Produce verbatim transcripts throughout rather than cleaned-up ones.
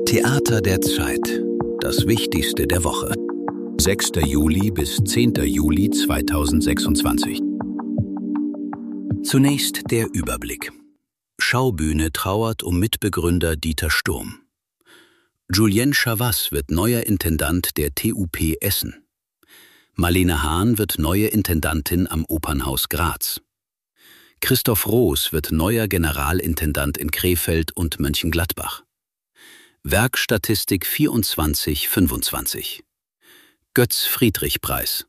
Theater der Zeit. Das Wichtigste der Woche. sechster Juli bis zehnter Juli zweitausendsechsundzwanzig. Zunächst der Überblick. Schaubühne trauert um Mitbegründer Dieter Sturm. Julien Chavas wird neuer Intendant der T U P Essen. Marlene Hahn wird neue Intendantin am Opernhaus Graz. Christoph Roos wird neuer Generalintendant in Krefeld und Mönchengladbach. Werkstatistik vierundzwanzig fünfundzwanzig. Götz-Friedrich-Preis.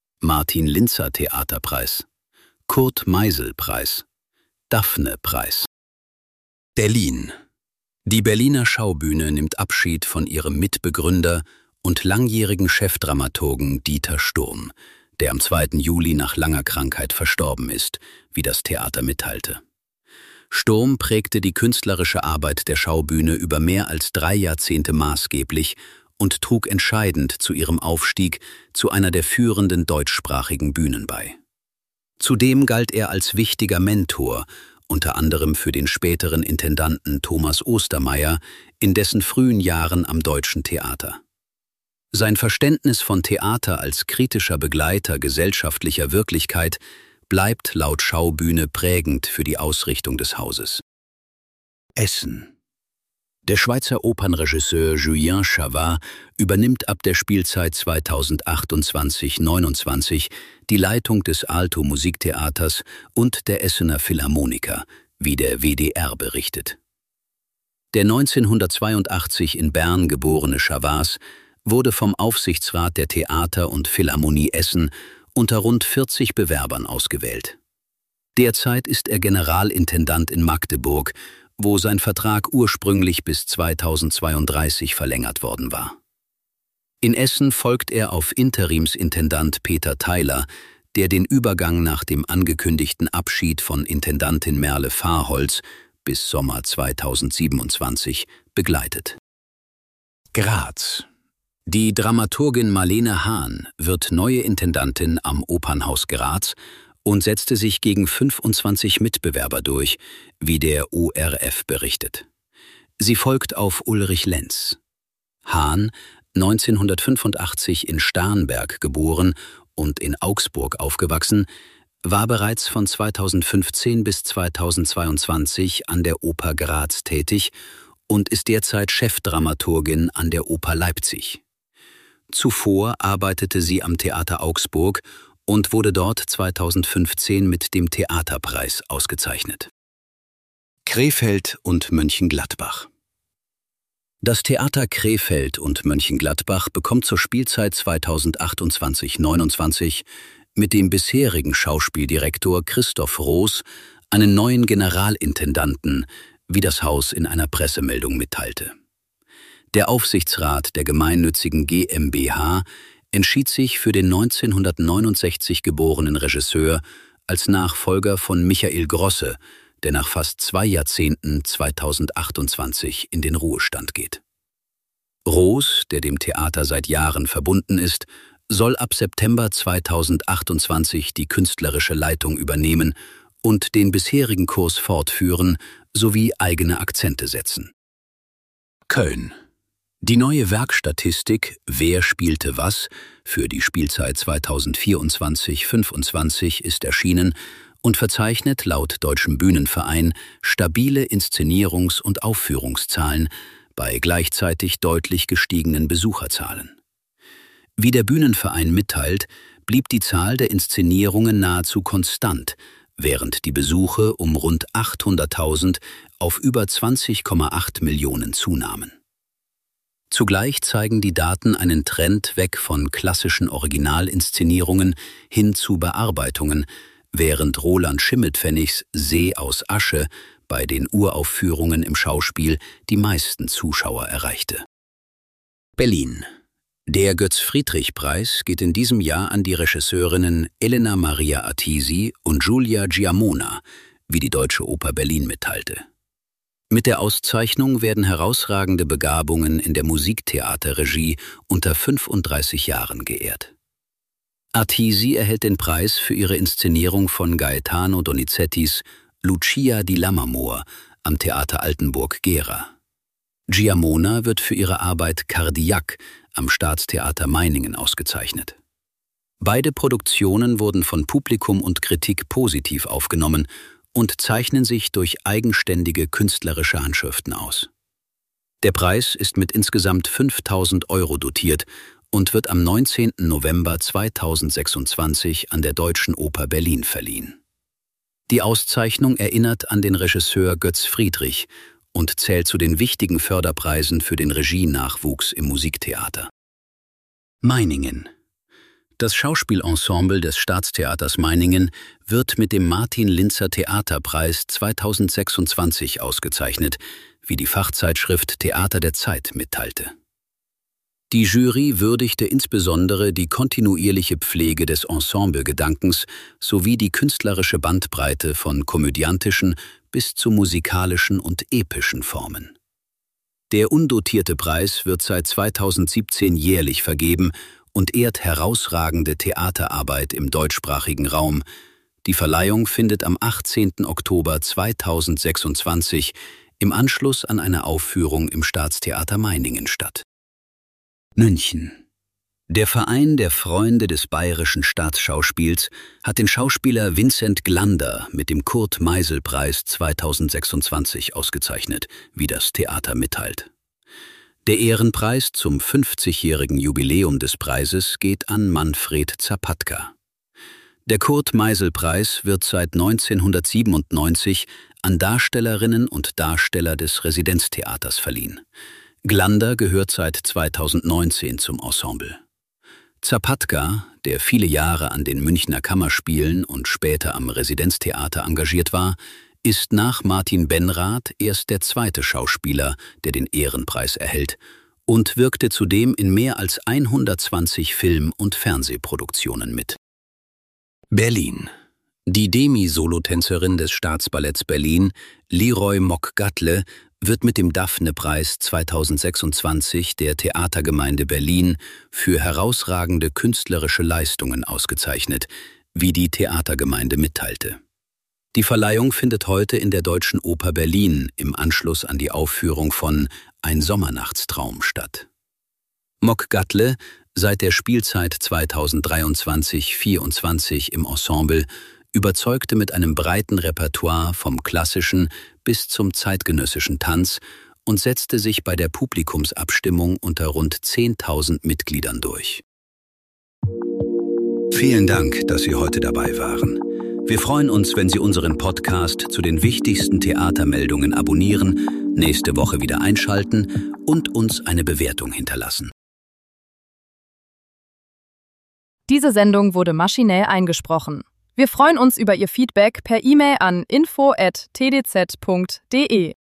Martin-Linzer-Theaterpreis. Kurt-Meisel-Preis. Daphne-Preis. Berlin. Die Berliner Schaubühne nimmt Abschied von ihrem Mitbegründer und langjährigen Chefdramaturgen Dieter Sturm, der am zweiten Juli nach langer Krankheit verstorben ist, wie das Theater mitteilte. Sturm prägte die künstlerische Arbeit der Schaubühne über mehr als drei Jahrzehnte maßgeblich und trug entscheidend zu ihrem Aufstieg zu einer der führenden deutschsprachigen Bühnen bei. Zudem galt er als wichtiger Mentor, unter anderem für den späteren Intendanten Thomas Ostermeier, in dessen frühen Jahren am Deutschen Theater. Sein Verständnis von Theater als kritischer Begleiter gesellschaftlicher Wirklichkeit bleibt laut Schaubühne prägend für die Ausrichtung des Hauses. Essen. Der Schweizer Opernregisseur Julien Chavas übernimmt ab der Spielzeit zweitausendachtundzwanzig neunundzwanzig die Leitung des Alto Musiktheaters und der Essener Philharmoniker, wie der W D R berichtet. Der neunzehnhundertzweiundachtzig in Bern geborene Chavas wurde vom Aufsichtsrat der Theater und Philharmonie Essen unter rund vierzig Bewerbern ausgewählt. Derzeit ist er Generalintendant in Magdeburg, wo sein Vertrag ursprünglich bis zweitausendzweiunddreißig verlängert worden war. In Essen folgt er auf Interimsintendant Peter Theiler, der den Übergang nach dem angekündigten Abschied von Intendantin Merle Fahrholz bis Sommer zweitausendsiebenundzwanzig begleitet. Graz. Die Dramaturgin Marlene Hahn wird neue Intendantin am Opernhaus Graz und setzte sich gegen fünfundzwanzig Mitbewerber durch, wie der O R F berichtet. Sie folgt auf Ulrich Lenz. Hahn, neunzehnhundertfünfundachtzig in Starnberg geboren und in Augsburg aufgewachsen, war bereits von zweitausendfünfzehn bis zweitausendzweiundzwanzig an der Oper Graz tätig und ist derzeit Chefdramaturgin an der Oper Leipzig. Zuvor arbeitete sie am Theater Augsburg und wurde dort zweitausendfünfzehn mit dem Theaterpreis ausgezeichnet. Krefeld und Mönchengladbach. Das Theater Krefeld und Mönchengladbach bekommt zur Spielzeit zweitausendachtundzwanzig neunundzwanzig mit dem bisherigen Schauspieldirektor Christoph Roos einen neuen Generalintendanten, wie das Haus in einer Pressemeldung mitteilte. Der Aufsichtsrat der gemeinnützigen G m b H entschied sich für den neunzehnhundertneunundsechzig geborenen Regisseur als Nachfolger von Michael Grosse, der nach fast zwei Jahrzehnten zweitausendachtundzwanzig in den Ruhestand geht. Roos, der dem Theater seit Jahren verbunden ist, soll ab September zweitausendachtundzwanzig die künstlerische Leitung übernehmen und den bisherigen Kurs fortführen sowie eigene Akzente setzen. Köln. Die neue Werkstatistik Wer spielte was für die Spielzeit zweitausendvierundzwanzig fünfundzwanzig ist erschienen und verzeichnet laut Deutschem Bühnenverein stabile Inszenierungs- und Aufführungszahlen bei gleichzeitig deutlich gestiegenen Besucherzahlen. Wie der Bühnenverein mitteilt, blieb die Zahl der Inszenierungen nahezu konstant, während die Besuche um rund achthunderttausend auf über zwanzig Komma acht Millionen zunahmen. Zugleich zeigen die Daten einen Trend weg von klassischen Originalinszenierungen hin zu Bearbeitungen, während Roland Schimmelpfennigs See aus Asche bei den Uraufführungen im Schauspiel die meisten Zuschauer erreichte. Berlin. Der Götz-Friedrich-Preis geht in diesem Jahr an die Regisseurinnen Elena Maria Artisi und Giulia Giammona, wie die Deutsche Oper Berlin mitteilte. Mit der Auszeichnung werden herausragende Begabungen in der Musiktheaterregie unter fünfunddreißig Jahren geehrt. Artisi erhält den Preis für ihre Inszenierung von Gaetano Donizettis Lucia di Lammermoor am Theater Altenburg-Gera. Giamona wird für ihre Arbeit Cardiac am Staatstheater Meiningen ausgezeichnet. Beide Produktionen wurden von Publikum und Kritik positiv aufgenommen und zeichnen sich durch eigenständige künstlerische Handschriften aus. Der Preis ist mit insgesamt fünftausend Euro dotiert und wird am neunzehnten November zweitausendsechsundzwanzig an der Deutschen Oper Berlin verliehen. Die Auszeichnung erinnert an den Regisseur Götz Friedrich und zählt zu den wichtigen Förderpreisen für den Regienachwuchs im Musiktheater. Meiningen. Das Schauspielensemble des Staatstheaters Meiningen wird mit dem Martin-Linzer Theaterpreis zweitausendsechsundzwanzig ausgezeichnet, wie die Fachzeitschrift Theater der Zeit mitteilte. Die Jury würdigte insbesondere die kontinuierliche Pflege des Ensemblegedankens sowie die künstlerische Bandbreite von komödiantischen bis zu musikalischen und epischen Formen. Der undotierte Preis wird seit zweitausendsiebzehn jährlich vergeben und ehrt herausragende Theaterarbeit im deutschsprachigen Raum. Die Verleihung findet am achtzehnten Oktober zweitausendsechsundzwanzig im Anschluss an eine Aufführung im Staatstheater Meiningen statt. München. Der Verein der Freunde des Bayerischen Staatsschauspiels hat den Schauspieler Vincent Glander mit dem Kurt-Meisel-Preis zweitausendsechsundzwanzig ausgezeichnet, wie das Theater mitteilt. Der Ehrenpreis zum fünfzigjährigen Jubiläum des Preises geht an Manfred Zapatka. Der Kurt-Meisel-Preis wird seit neunzehnhundertsiebenundneunzig an Darstellerinnen und Darsteller des Residenztheaters verliehen. Glander gehört seit zweitausendneunzehn zum Ensemble. Zapatka, der viele Jahre an den Münchner Kammerspielen und später am Residenztheater engagiert war, ist nach Martin Benrath erst der zweite Schauspieler, der den Ehrenpreis erhält, und wirkte zudem in mehr als hundertzwanzig Film- und Fernsehproduktionen mit. Berlin. Die Demi-Solotänzerin des Staatsballetts Berlin, Leroy Mock-Gattle, wird mit dem Daphne-Preis zweitausendsechsundzwanzig der Theatergemeinde Berlin für herausragende künstlerische Leistungen ausgezeichnet, wie die Theatergemeinde mitteilte. Die Verleihung findet heute in der Deutschen Oper Berlin im Anschluss an die Aufführung von Ein Sommernachtstraum statt. Mock-Gattle, seit der Spielzeit zweitausenddreiundzwanzig vierundzwanzig im Ensemble, überzeugte mit einem breiten Repertoire vom klassischen bis zum zeitgenössischen Tanz und setzte sich bei der Publikumsabstimmung unter rund zehntausend Mitgliedern durch. Vielen Dank, dass Sie heute dabei waren. Wir freuen uns, wenn Sie unseren Podcast zu den wichtigsten Theatermeldungen abonnieren, nächste Woche wieder einschalten und uns eine Bewertung hinterlassen. Diese Sendung wurde maschinell eingesprochen. Wir freuen uns über Ihr Feedback per E-Mail an info at t d z punkt d e.